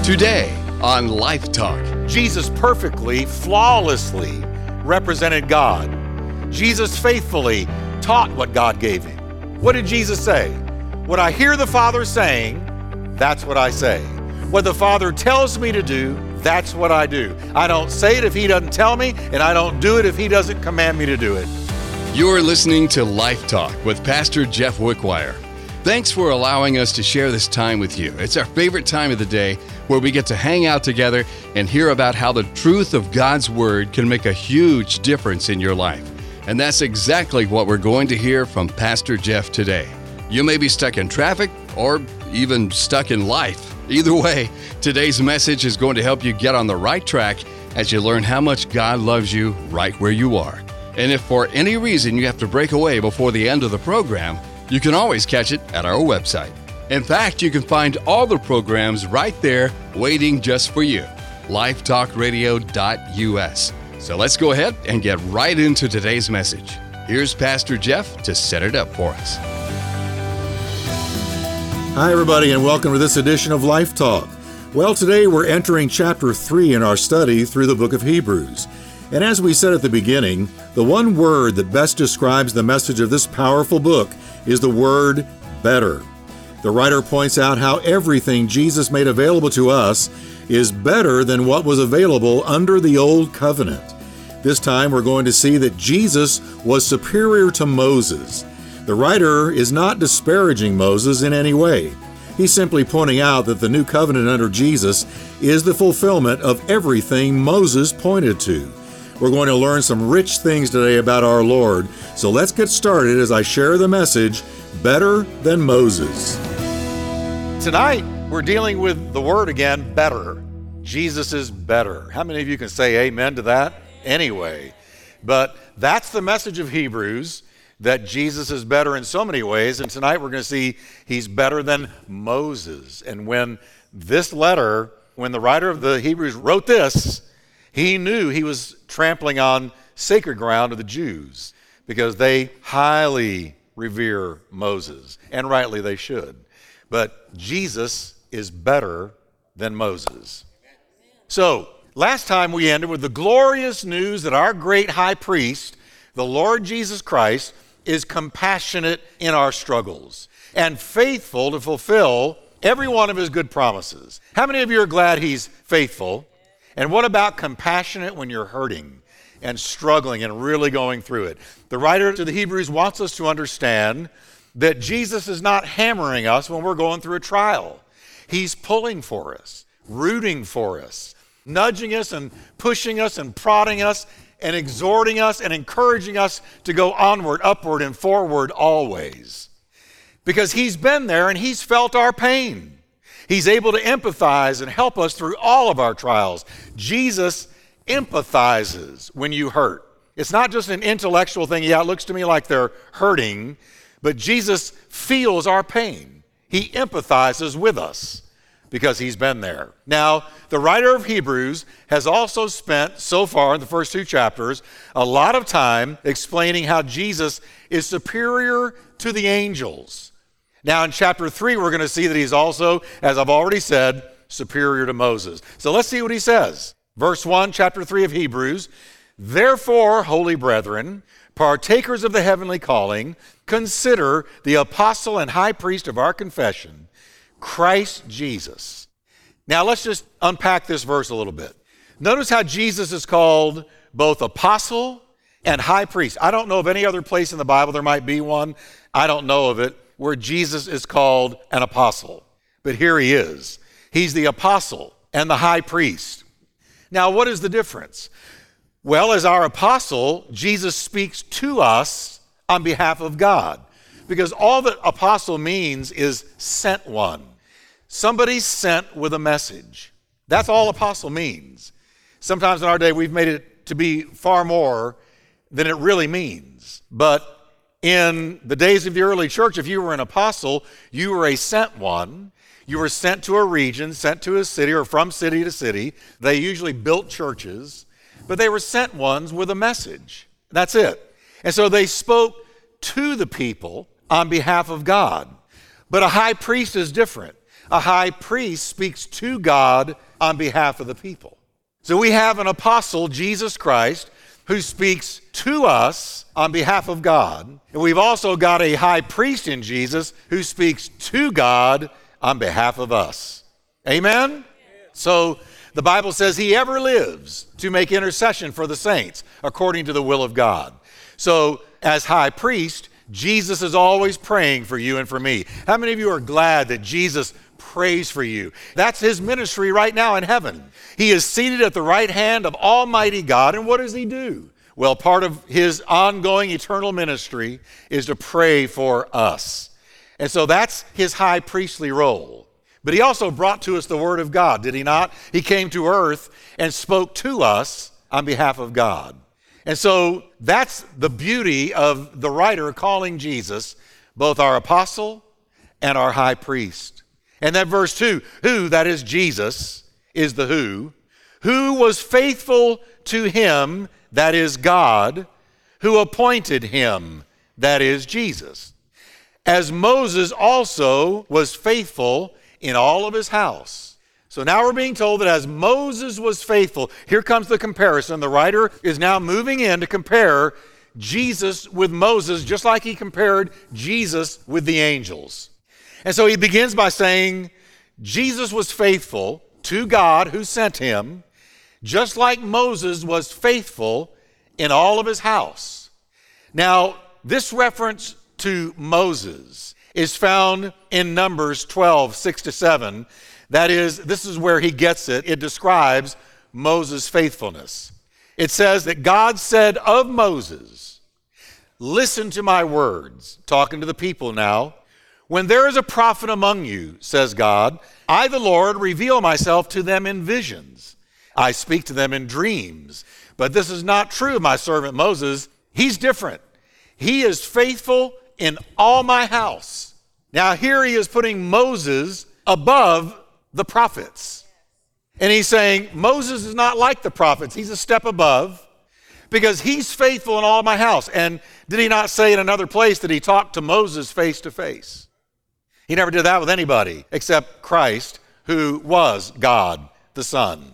Today on Life Talk. Jesus perfectly, flawlessly represented God. Jesus faithfully taught what God gave him. What did Jesus say? What I hear the Father saying, that's what I say. What the Father tells me to do, that's what I do. I don't say it if he doesn't tell me, and I don't do it if he doesn't command me to do it. You're listening to Life Talk with Pastor Jeff Wickwire. Thanks for allowing us to share this time with you. It's our favorite time of the day where we get to hang out together and hear about how the truth of God's Word can make a huge difference in your life. And that's exactly what we're going to hear from Pastor Jeff today. You may be stuck in traffic or even stuck in life. Either way, today's message is going to help you get on the right track as you learn how much God loves you right where you are. And if for any reason you have to break away before the end of the program, you can always catch it at our website. In fact, you can find all the programs right there waiting just for you. lifetalkradio.us. So let's go ahead and get right into today's message. Here's Pastor Jeff to set it up for us. Hi, everybody, and welcome to this edition of Life Talk. Well, today we're entering chapter 3 in our study through the book of Hebrews. And as we said at the beginning, the one word that best describes the message of this powerful book is the word better. The writer points out how everything Jesus made available to us is better than what was available under the old covenant. This time we're going to see that Jesus was superior to Moses. The writer is not disparaging Moses in any way. He's simply pointing out that the new covenant under Jesus is the fulfillment of everything Moses pointed to. We're going to learn some rich things today about our Lord. So let's get started as I share the message, Better Than Moses. Tonight, we're dealing with the word again, better. Jesus is better. How many of you can say amen to that? Anyway, but that's the message of Hebrews, that Jesus is better in so many ways. And tonight we're going to see he's better than Moses. And when the writer of the Hebrews wrote this, he knew he was trampling on sacred ground of the Jews because they highly revere Moses, and rightly they should. But Jesus is better than Moses. So, last time we ended with the glorious news that our great high priest, the Lord Jesus Christ, is compassionate in our struggles and faithful to fulfill every one of his good promises. How many of you are glad he's faithful? And what about compassionate when you're hurting and struggling and really going through it? The writer to the Hebrews wants us to understand that Jesus is not hammering us when we're going through a trial. He's pulling for us, rooting for us, nudging us and pushing us and prodding us and exhorting us and encouraging us to go onward, upward, and forward always. Because he's been there and he's felt our pain. He's able to empathize and help us through all of our trials. Jesus empathizes when you hurt. It's not just an intellectual thing. Yeah, it looks to me like they're hurting, but Jesus feels our pain. He empathizes with us because he's been there. Now, the writer of Hebrews has also spent, so far in the first 2 chapters, a lot of time explaining how Jesus is superior to the angels. Now, in chapter 3, we're going to see that he's also, as I've already said, superior to Moses. So let's see what he says. Verse 1, chapter 3 of Hebrews, "Therefore, holy brethren, partakers of the heavenly calling, consider the apostle and high priest of our confession, Christ Jesus." Now, let's just unpack this verse a little bit. Notice how Jesus is called both apostle and high priest. I don't know of any other place in the Bible, there might be one, I don't know of it, where Jesus is called an apostle. But here he is. He's the apostle and the high priest. Now, what is the difference? Well, as our apostle, Jesus speaks to us on behalf of God. Because all that apostle means is sent one. Somebody sent with a message. That's all apostle means. Sometimes in our day, we've made it to be far more than it really means. But in the days of the early church, if you were an apostle, you were a sent one. You were sent to a region, sent to a city, or from city to city. They usually built churches, but they were sent ones with a message. That's it. And so they spoke to the people on behalf of God. But a high priest is different. a high priest speaks to God on behalf of the people. So we have an apostle, Jesus Christ, who speaks to us on behalf of God. And we've also got a high priest in Jesus who speaks to God on behalf of us. Amen? So the Bible says he ever lives to make intercession for the saints according to the will of God. So as high priest, Jesus is always praying for you and for me. How many of you are glad that Jesus prays for you? That's his ministry right now in heaven. He is seated at the right hand of Almighty God, and what does he do? Well, part of his ongoing eternal ministry is to pray for us. And so that's his high priestly role. But he also brought to us the word of God, did he not? He came to earth and spoke to us on behalf of God. And so that's the beauty of the writer calling Jesus both our apostle and our high priest. And that verse 2, who, that is Jesus, is the who was faithful to him, that is God, who appointed him, that is Jesus. As Moses also was faithful in all of his house. So now we're being told that as Moses was faithful, here comes the comparison. The writer is now moving in to compare Jesus with Moses, just like he compared Jesus with the angels. And so he begins by saying, Jesus was faithful to God who sent him, just like Moses was faithful in all of his house. Now, this reference to Moses is found in Numbers 12, 6-7. That is, this is where he gets it. It describes Moses' faithfulness. It says that God said of Moses, listen to my words, talking to the people now. When there is a prophet among you, says God, I, the Lord, reveal myself to them in visions. I speak to them in dreams. But this is not true of my servant Moses. He's different. He is faithful in all my house. Now here he is putting Moses above the prophets. And he's saying Moses is not like the prophets. He's a step above because he's faithful in all my house. And did he not say in another place that he talked to Moses face to face? He never did that with anybody except Christ, who was God the Son.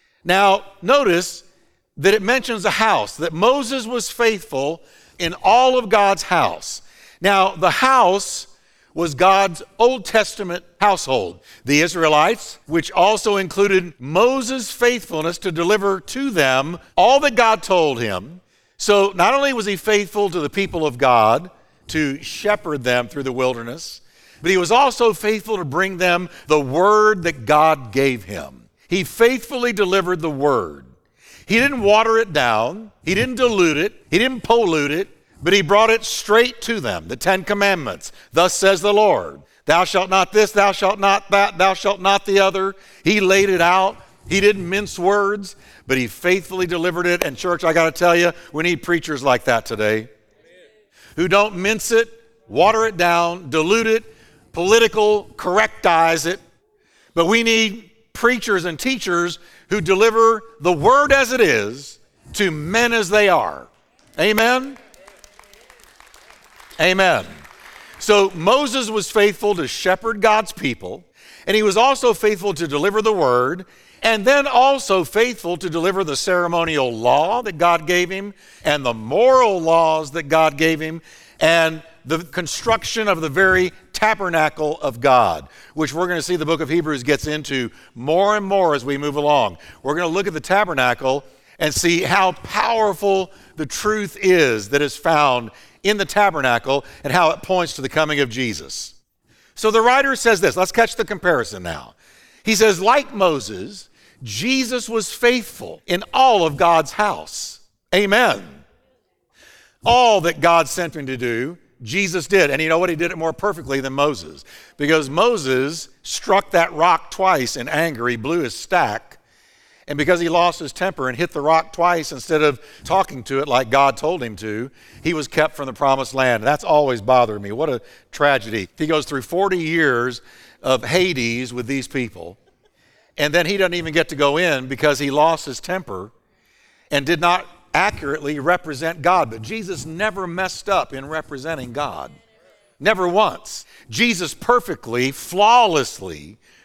Now notice that it mentions a house, that Moses was faithful in all of God's house. Now the house was God's Old Testament household. The Israelites, which also included Moses' faithfulness to deliver to them all that God told him. So not only was he faithful to the people of God to shepherd them through the wilderness, but he was also faithful to bring them the word that God gave him. He faithfully delivered the word. He didn't water it down. He didn't dilute it. He didn't pollute it. But he brought it straight to them, the 10 Commandments. Thus says the Lord, thou shalt not this, thou shalt not that, thou shalt not the other. He laid it out. He didn't mince words, but he faithfully delivered it. And church, I got to tell you, we need preachers like that today, who don't mince it, water it down, dilute it, political correctize it. But we need preachers and teachers who deliver the word as it is to men as they are. Amen? Amen. So Moses was faithful to shepherd God's people, and he was also faithful to deliver the word, and then also faithful to deliver the ceremonial law that God gave him, and the moral laws that God gave him, and the construction of the very tabernacle of God, which we're going to see the book of Hebrews gets into more and more as we move along. We're going to look at the tabernacle and see how powerful the truth is that is found in the tabernacle and how it points to the coming of Jesus. So the writer says this. Let's catch the comparison now. He says, like Moses, Jesus was faithful in all of God's house. Amen. All that God sent him to do, Jesus did. And you know what? He did it more perfectly than Moses. Because Moses struck that rock twice in anger. He blew his stack. And because he lost his temper and hit the rock twice instead of talking to it like God told him to, he was kept from the promised land. That's always bothered me. What a tragedy. He goes through 40 years of Hades with these people, and then he doesn't even get to go in because he lost his temper and did not accurately represent God. But Jesus never messed up in representing God. Never once. Jesus perfectly, flawlessly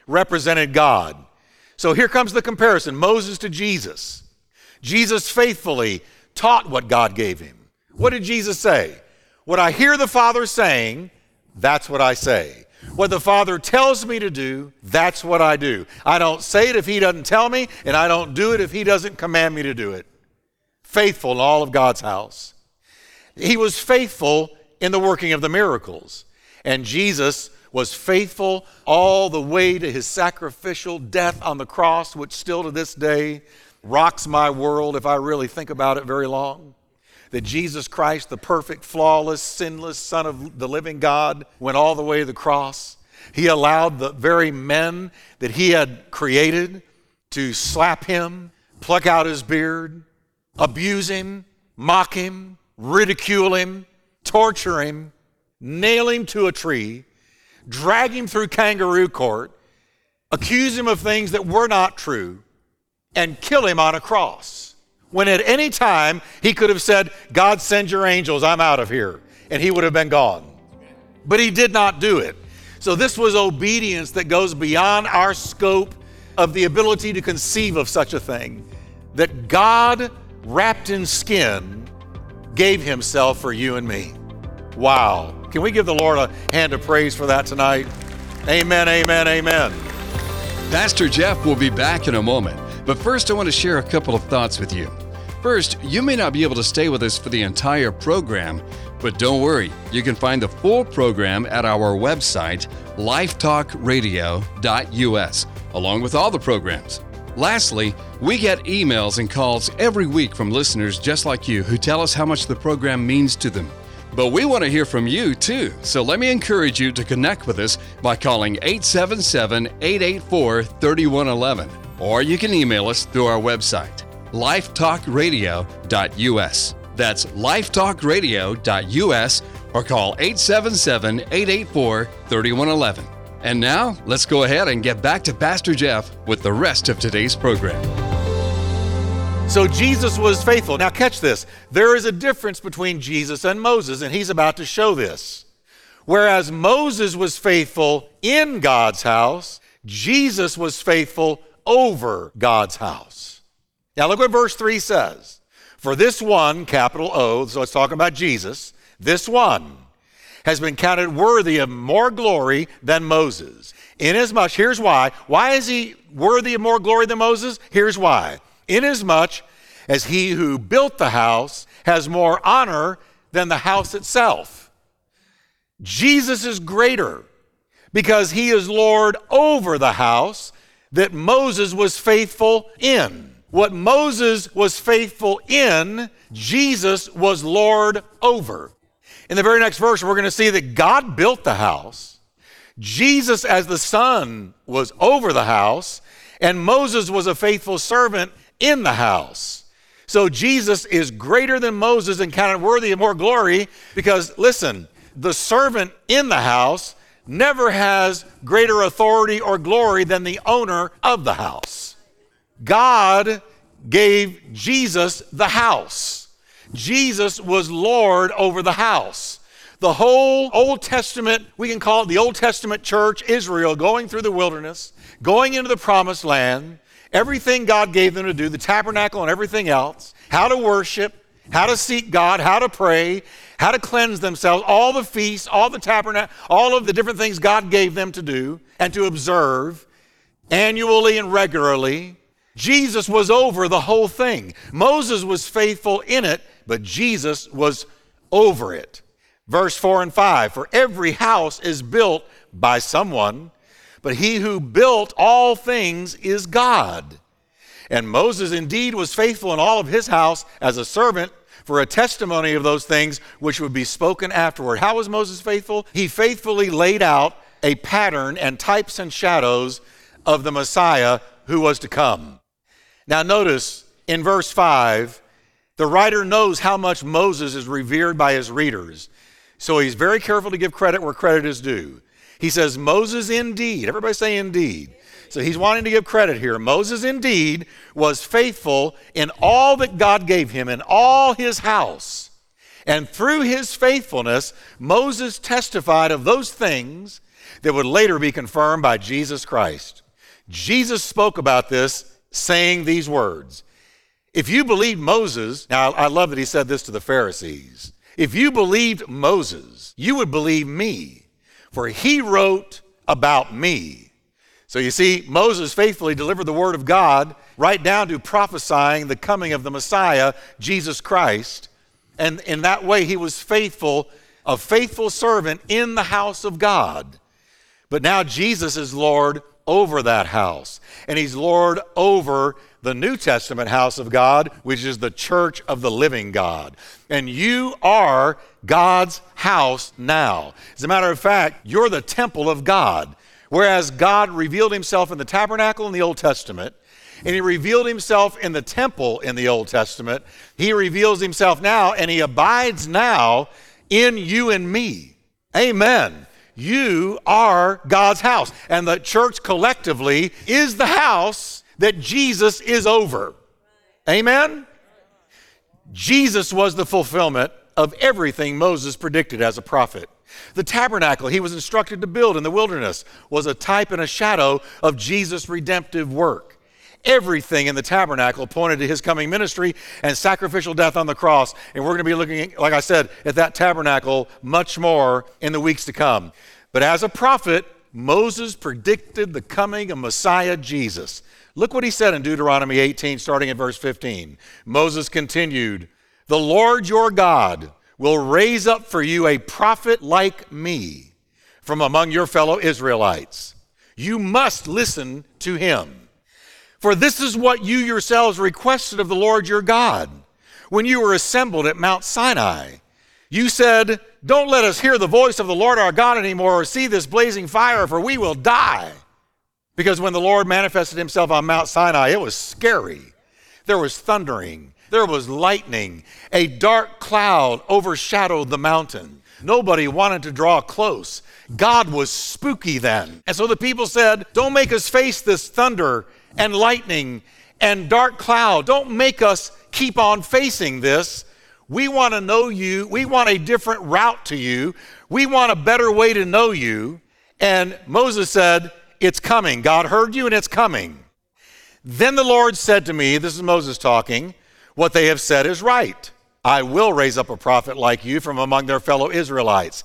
represented God. So here comes the comparison, Moses to Jesus. Jesus faithfully taught what God gave him. What did Jesus say? What I hear the Father saying, that's what I say. What the Father tells me to do, that's what I do. I don't say it if he doesn't tell me, and I don't do it if he doesn't command me to do it. Faithful in all of God's house. He was faithful in the working of the miracles. And Jesus was faithful all the way to his sacrificial death on the cross, which still to this day rocks my world if I really think about it very long. That Jesus Christ, the perfect, flawless, sinless Son of the living God, went all the way to the cross. He allowed the very men that he had created to slap him, pluck out his beard, abuse him, mock him, ridicule him, torture him, nail him to a tree, drag him through kangaroo court, accuse him of things that were not true, and kill him on a cross. When at any time he could have said, God, send your angels, I'm out of here, and he would have been gone. But he did not do it. So this was obedience that goes beyond our scope of the ability to conceive of such a thing, that God, wrapped in skin, gave himself for you and me. Wow. Can we give the Lord a hand of praise for that tonight? Amen, amen, amen. Pastor Jeff will be back in a moment, but first I want to share a couple of thoughts with you. First, you may not be able to stay with us for the entire program, but don't worry, you can find the full program at our website, lifetalkradio.us, along with all the programs. Lastly, we get emails and calls every week from listeners just like you who tell us how much the program means to them. But we want to hear from you too, so let me encourage you to connect with us by calling 877-884-3111, or you can email us through our website, lifetalkradio.us. That's lifetalkradio.us, or call 877-884-3111. And now, let's go ahead and get back to Pastor Jeff with the rest of today's program. So Jesus was faithful. Now catch this. There is a difference between Jesus and Moses, and he's about to show this. Whereas Moses was faithful in God's house, Jesus was faithful over God's house. Now look what verse 3 says. For this one, capital O, so it's talking about Jesus, this one has been counted worthy of more glory than Moses. Inasmuch, here's why. Why is he worthy of more glory than Moses? Here's why. Inasmuch as he who built the house has more honor than the house itself. Jesus is greater because he is Lord over the house that Moses was faithful in. What Moses was faithful in, Jesus was Lord over. In the very next verse, we're going to see that God built the house. Jesus, as the Son, was over the house, and Moses was a faithful servant in the house. So Jesus is greater than Moses and counted worthy of more glory because, listen, the servant in the house never has greater authority or glory than the owner of the house. God gave Jesus the house. Jesus was Lord over the house. The whole Old Testament, we can call it the Old Testament church, Israel, going through the wilderness, going into the promised land, everything God gave them to do, the tabernacle and everything else, how to worship, how to seek God, how to pray, how to cleanse themselves, all the feasts, all the tabernacle, all of the different things God gave them to do and to observe annually and regularly. Jesus was over the whole thing. Moses was faithful in it, but Jesus was over it. Verse 4 and 5, for every house is built by someone, but he who built all things is God. And Moses indeed was faithful in all of his house as a servant for a testimony of those things which would be spoken afterward. How was Moses faithful? He faithfully laid out a pattern and types and shadows of the Messiah who was to come. Now notice in verse 5, the writer knows how much Moses is revered by his readers. So he's very careful to give credit where credit is due. He says, Moses indeed, everybody say indeed. So he's wanting to give credit here. Moses indeed was faithful in all that God gave him, in all his house. And through his faithfulness, Moses testified of those things that would later be confirmed by Jesus Christ. Jesus spoke about this, saying these words. If you believed Moses, now I love that he said this to the Pharisees. If you believed Moses, you would believe me, for he wrote about me. So you see, Moses faithfully delivered the word of God right down to prophesying the coming of the Messiah, Jesus Christ. And in that way, he was faithful, a faithful servant in the house of God. But now Jesus is Lord over that house. And he's Lord over the New Testament house of God, which is the church of the living God. And you are God's house now. As a matter of fact, you're the temple of God. Whereas God revealed himself in the tabernacle in the Old Testament, and he revealed himself in the temple in the Old Testament, he reveals himself now, and he abides now in you and me. Amen. You are God's house, and the church collectively is the house that Jesus is over. Amen? Jesus was the fulfillment of everything Moses predicted as a prophet. The tabernacle he was instructed to build in the wilderness was a type and a shadow of Jesus' redemptive work. Everything in the tabernacle pointed to his coming ministry and sacrificial death on the cross. And we're going to be looking, like I said, at that tabernacle much more in the weeks to come. But as a prophet, Moses predicted the coming of Messiah Jesus. Look what he said in Deuteronomy 18, starting at verse 15. Moses continued, "The Lord your God will raise up for you a prophet like me from among your fellow Israelites. You must listen to him. For this is what you yourselves requested of the Lord your God when you were assembled at Mount Sinai. You said, 'Don't let us hear the voice of the Lord our God anymore or see this blazing fire, for we will die.' Because when the Lord manifested himself on Mount Sinai, it was scary. There was thundering. There was lightning. A dark cloud overshadowed the mountain. Nobody wanted to draw close. God was spooky then. And so the people said, 'Don't make us face this thunder and lightning and dark cloud. Don't make us keep on facing this. We want to know you. We want a different route to you. We want a better way to know you.' And Moses said, 'It's coming.' God heard you and it's coming. Then the Lord said to me," this is Moses talking, "what they have said is right. I will raise up a prophet like you from among their fellow Israelites.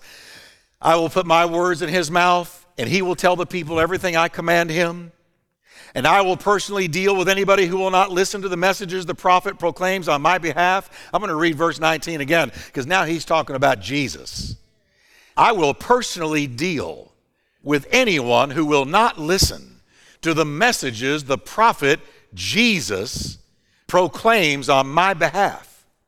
I will put my words in his mouth, and he will tell the people everything I command him. And I will personally deal with anybody who will not listen to the messages the prophet proclaims on my behalf." I'm going to read verse 19 again, because now he's talking about Jesus. "I will personally deal with anyone who will not listen to the messages the prophet Jesus proclaims on my behalf."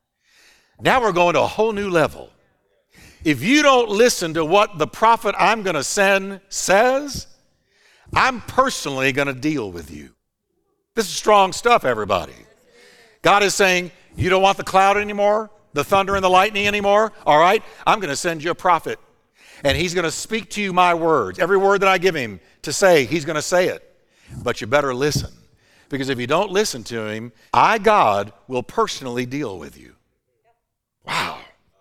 Now we're going to a whole new level. If you don't listen to what the prophet I'm going to send says, I'm personally going to deal with you. This is strong stuff, everybody. God is saying, you don't want the cloud anymore, the thunder and the lightning anymore? All right, I'm going to send you a prophet, and he's going to speak to you my words. Every word that I give him to say, he's going to say it. But you better listen, because if you don't listen to him, I, God, will personally deal with you. Wow.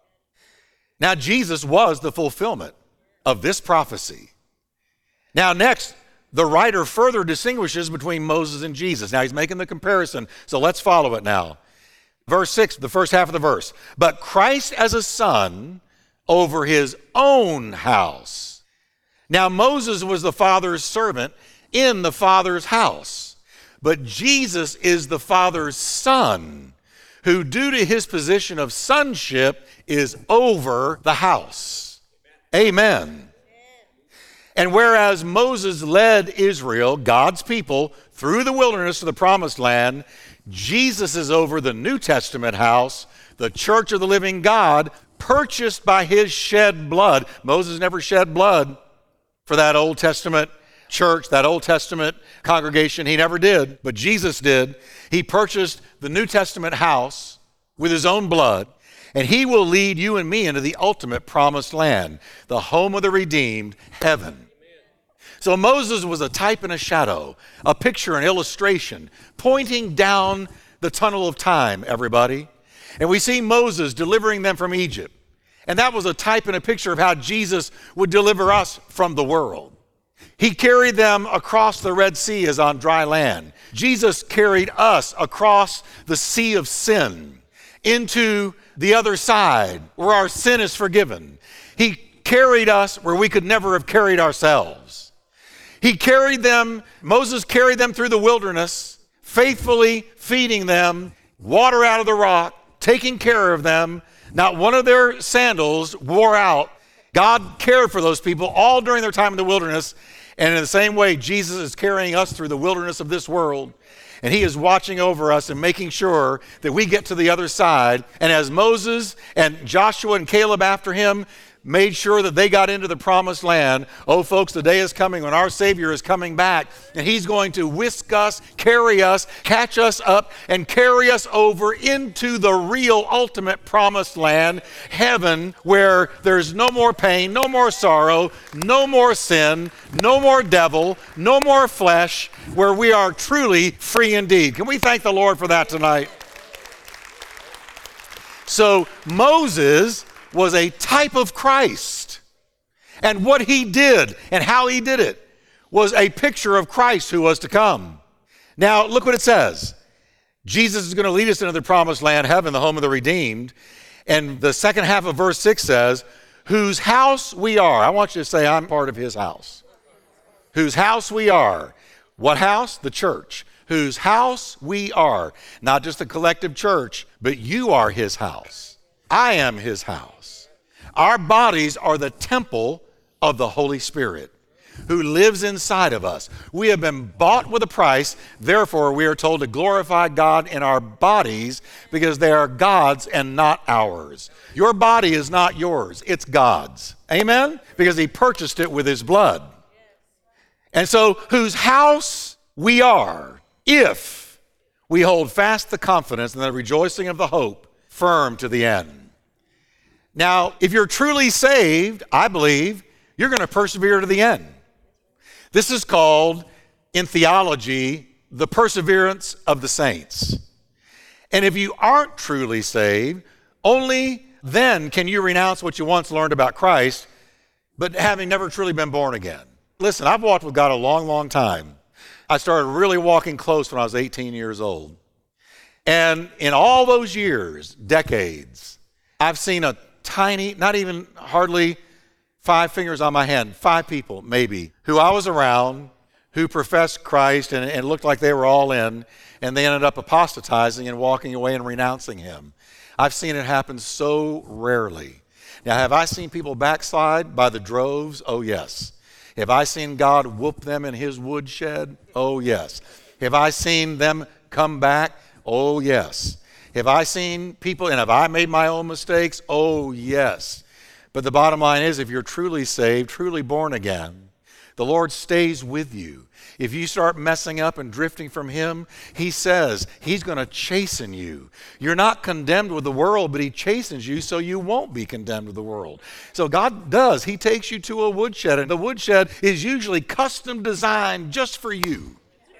Now, Jesus was the fulfillment of this prophecy. Now, next, the writer further distinguishes between Moses and Jesus. Now, he's making the comparison, so let's follow it now. Verse 6, the first half of the verse. "But Christ as a son over his own house." Now, Moses was the Father's servant in the Father's house, but Jesus is the Father's son, who, due to his position of sonship, is over the house. Amen. And whereas Moses led Israel, God's people, through the wilderness to the promised land, Jesus is over the New Testament house, the church of the living God, purchased by his shed blood. Moses never shed blood for that Old Testament church, that Old Testament congregation. He never did, but Jesus did. He purchased the New Testament house with his own blood, and he will lead you and me into the ultimate promised land, the home of the redeemed, heaven. So Moses was a type and a shadow, a picture, an illustration, pointing down the tunnel of time, everybody. And we see Moses delivering them from Egypt And that was a type and a picture of how Jesus would deliver us from the world. He carried them across the Red Sea as on dry land. Jesus carried us across the sea of sin into the other side where our sin is forgiven. He carried us where we could never have carried ourselves. He carried them, Moses carried them through the wilderness, faithfully feeding them, water out of the rock, taking care of them. Not one of their sandals wore out. God cared for those people all during their time in the wilderness. And in the same way, Jesus is carrying us through the wilderness of this world. And he is watching over us and making sure that we get to the other side. And as Moses and Joshua and Caleb after him made sure that they got into the promised land, oh folks, the day is coming when our Savior is coming back, and he's going to whisk us, carry us, catch us up, and carry us over into the real ultimate promised land, heaven, where there's no more pain, no more sorrow, no more sin, no more devil, no more flesh, where we are truly free indeed. Can we thank the Lord for that tonight? So Moses was a type of Christ. And what he did and how he did it was a picture of Christ who was to come. Now, look what it says. Jesus is going to lead us into the promised land, heaven, the home of the redeemed. And the second half of verse 6 says, whose house we are. I want you to say, I'm part of his house. Whose house we are. What house? The church. Whose house we are. Not just the collective church, but you are his house. I am his house. Our bodies are the temple of the Holy Spirit who lives inside of us. We have been bought with a price. Therefore, we are told to glorify God in our bodies because they are God's and not ours. Your body is not yours. It's God's. Amen? Because he purchased it with his blood. And so, whose house we are, if we hold fast the confidence and the rejoicing of the hope firm to the end. Now, if you're truly saved, I believe, you're going to persevere to the end. This is called, in theology, the perseverance of the saints. And if you aren't truly saved, only then can you renounce what you once learned about Christ, but having never truly been born again. Listen, I've walked with God a long, long time. I started really walking close when I was 18 years old. And in all those years, decades, I've seen a tiny, not even hardly 5 fingers on my hand, 5 people maybe, who I was around, who professed Christ and looked like they were all in, and they ended up apostatizing and walking away and renouncing him. I've seen it happen so rarely. Now, have I seen people backslide by the droves? Oh, yes. Have I seen God whoop them in his woodshed? Oh, yes. Have I seen them come back? Oh, yes. Have I seen people, and have I made my own mistakes? Oh, yes. But the bottom line is, if you're truly saved, truly born again, the Lord stays with you. If you start messing up and drifting from him, he says he's going to chasten you. You're not condemned with the world, but he chastens you so you won't be condemned with the world. So God does. He takes you to a woodshed, and the woodshed is usually custom designed just for you.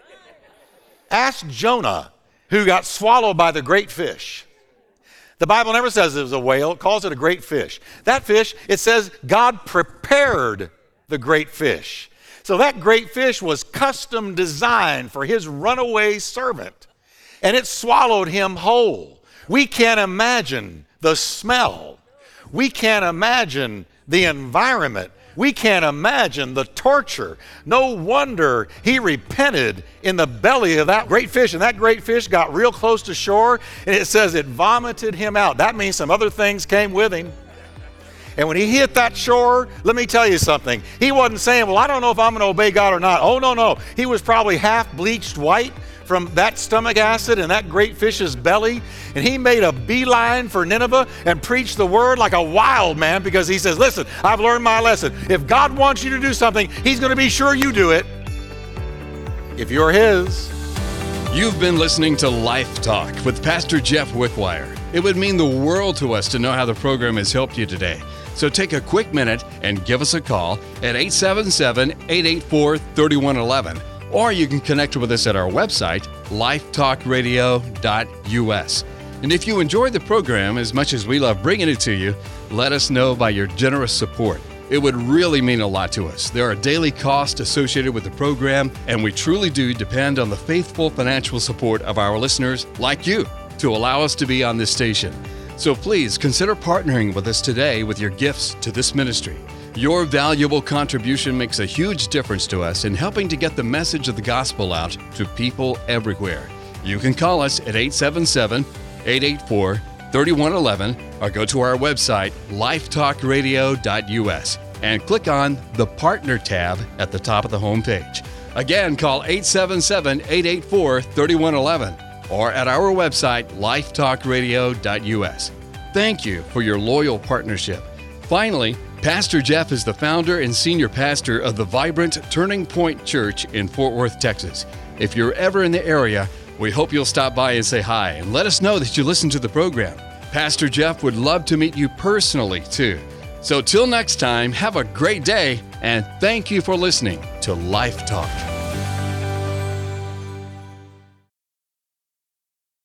Ask Jonah, who got swallowed by the great fish. The Bible never says it was a whale. It calls it a great fish. That fish, it says God prepared the great fish. So that great fish was custom designed for his runaway servant, and it swallowed him whole. We can't imagine the smell. We can't imagine the environment. We can't imagine the torture. No wonder he repented in the belly of that great fish, and that great fish got real close to shore, and it says it vomited him out. That means some other things came with him. And when he hit that shore, let me tell you something. He wasn't saying, well, I don't know if I'm going to obey God or not. Oh, no. He was probably half bleached white from that stomach acid and that great fish's belly. And he made a beeline for Nineveh and preached the word like a wild man, because he says, listen, I've learned my lesson. If God wants you to do something, he's going to be sure you do it. If you're his. You've been listening to Life Talk with Pastor Jeff Wickwire. It would mean the world to us to know how the program has helped you today. So take a quick minute and give us a call at 877-884-3111. Or you can connect with us at our website, lifetalkradio.us. And if you enjoy the program as much as we love bringing it to you, let us know by your generous support. It would really mean a lot to us. There are daily costs associated with the program, and we truly do depend on the faithful financial support of our listeners like you to allow us to be on this station. So please consider partnering with us today with your gifts to this ministry. Your valuable contribution makes a huge difference to us in helping to get the message of the gospel out to people everywhere. You can call us at 877-884-3111 or go to our website, lifetalkradio.us, and click on the Partner tab at the top of the homepage. Again, call 877-884-3111 or at our website, lifetalkradio.us. Thank you for your loyal partnership. Finally, Pastor Jeff is the founder and senior pastor of the vibrant Turning Point Church in Fort Worth, Texas. If you're ever in the area, we hope you'll stop by and say hi and let us know that you listen to the program. Pastor Jeff would love to meet you personally, too. So till next time, have a great day, and thank you for listening to Life Talk.